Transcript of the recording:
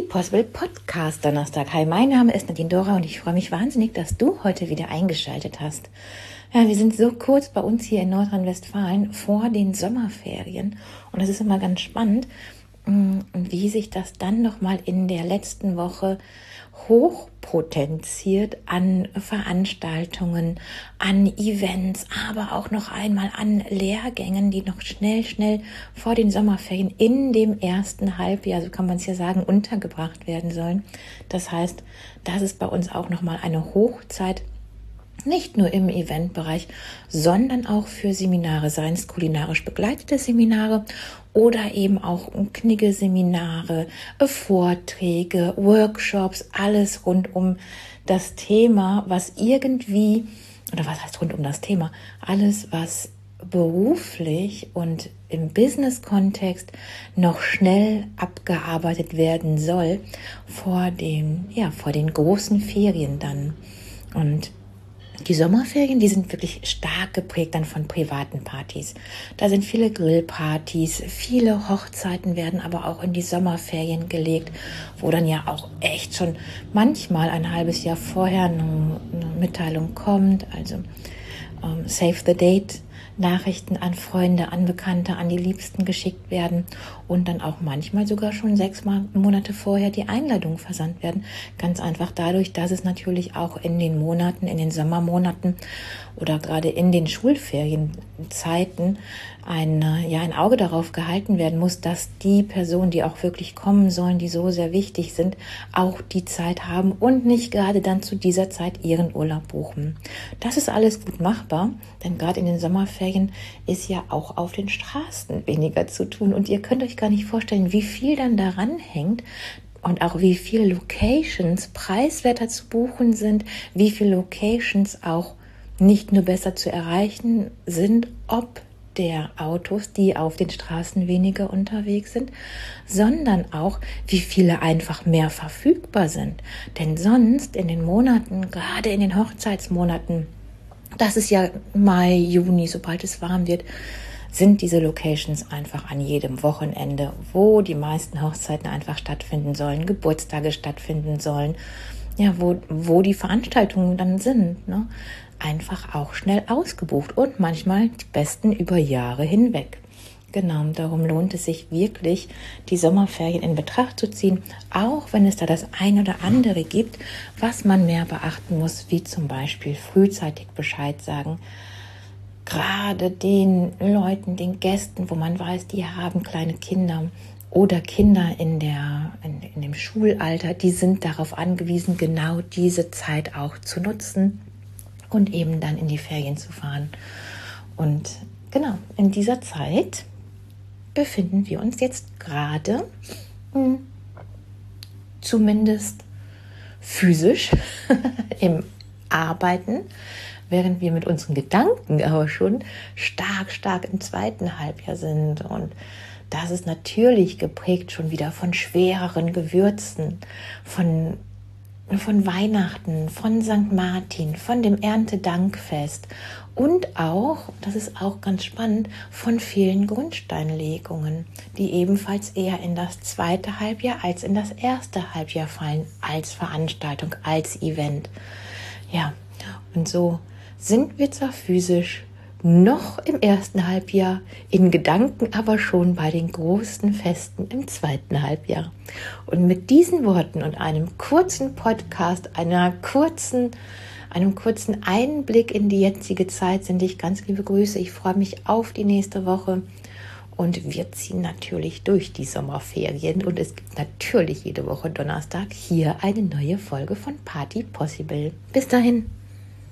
Possible Podcast Donnerstag. Hi, mein Name ist Nadine Dora und ich freue mich wahnsinnig, dass du heute wieder eingeschaltet hast. Ja, wir sind so kurz bei uns hier in Nordrhein-Westfalen vor den Sommerferien und es ist immer ganz spannend, wie sich das dann nochmal in der letzten Woche hochpotenziert an Veranstaltungen, an Events, aber auch noch einmal an Lehrgängen, die noch schnell vor den Sommerferien in dem ersten Halbjahr, so kann man es ja sagen, untergebracht werden sollen. Das heißt, das ist bei uns auch nochmal eine Hochzeit, nicht nur im Eventbereich, sondern auch für Seminare, seien es kulinarisch begleitete Seminare oder eben auch Knigge-Seminare, Vorträge, Workshops, alles rund um das Thema, was irgendwie, oder was heißt rund um das Thema, alles, was beruflich und im Business-Kontext noch schnell abgearbeitet werden soll vor den großen Ferien dann. Und die Sommerferien, die sind wirklich stark geprägt dann von privaten Partys. Da sind viele Grillpartys, viele Hochzeiten werden aber auch in die Sommerferien gelegt, wo dann ja auch echt schon manchmal ein halbes Jahr vorher eine Mitteilung kommt, also Save the Date, Nachrichten an Freunde, an Bekannte, an die Liebsten geschickt werden und dann auch manchmal sogar schon 6 Monate vorher die Einladungen versandt werden. Ganz einfach dadurch, dass es natürlich auch in den Monaten, in den Sommermonaten oder gerade in den Schulferienzeiten ein Auge darauf gehalten werden muss, dass die Personen, die auch wirklich kommen sollen, die so sehr wichtig sind, auch die Zeit haben und nicht gerade dann zu dieser Zeit ihren Urlaub buchen. Das ist alles gut machbar, denn gerade in den Sommerferien ist ja auch auf den Straßen weniger zu tun und ihr könnt euch gar nicht vorstellen, wie viel dann daran hängt, und auch wie viele Locations preiswerter zu buchen sind, wie viele Locations auch nicht nur besser zu erreichen sind, ob der Autos, die auf den Straßen weniger unterwegs sind, sondern auch, wie viele einfach mehr verfügbar sind. Denn sonst in den Monaten, gerade in den Hochzeitsmonaten, das ist ja Mai, Juni, sobald es warm wird, sind diese Locations einfach an jedem Wochenende, wo die meisten Hochzeiten einfach stattfinden sollen, Geburtstage stattfinden sollen, ja, wo die Veranstaltungen dann sind, ne? Einfach auch schnell ausgebucht und manchmal die besten über Jahre hinweg. Genau, darum lohnt es sich wirklich, die Sommerferien in Betracht zu ziehen, auch wenn es da das ein oder andere gibt, was man mehr beachten muss, wie zum Beispiel frühzeitig Bescheid sagen. Gerade den Leuten, den Gästen, wo man weiß, die haben kleine Kinder oder Kinder in dem Schulalter, die sind darauf angewiesen, genau diese Zeit auch zu nutzen und eben dann in die Ferien zu fahren. Und genau, in dieser Zeit befinden wir uns jetzt gerade, zumindest physisch, im Arbeiten, während wir mit unseren Gedanken aber schon stark im zweiten Halbjahr sind. Und das ist natürlich geprägt schon wieder von schwereren Gewürzen, von Weihnachten, von St. Martin, von dem Erntedankfest und auch, das ist auch ganz spannend, von vielen Grundsteinlegungen, die ebenfalls eher in das zweite Halbjahr als in das erste Halbjahr fallen, als Veranstaltung, als Event. Ja, und so sind wir zwar physisch noch im ersten Halbjahr, in Gedanken aber schon bei den großen Festen im zweiten Halbjahr. Und mit diesen Worten und einem kurzen Podcast, einem kurzen Einblick in die jetzige Zeit sende ich ganz liebe Grüße. Ich freue mich auf die nächste Woche und wir ziehen natürlich durch die Sommerferien und es gibt natürlich jede Woche Donnerstag hier eine neue Folge von Party Possible. Bis dahin.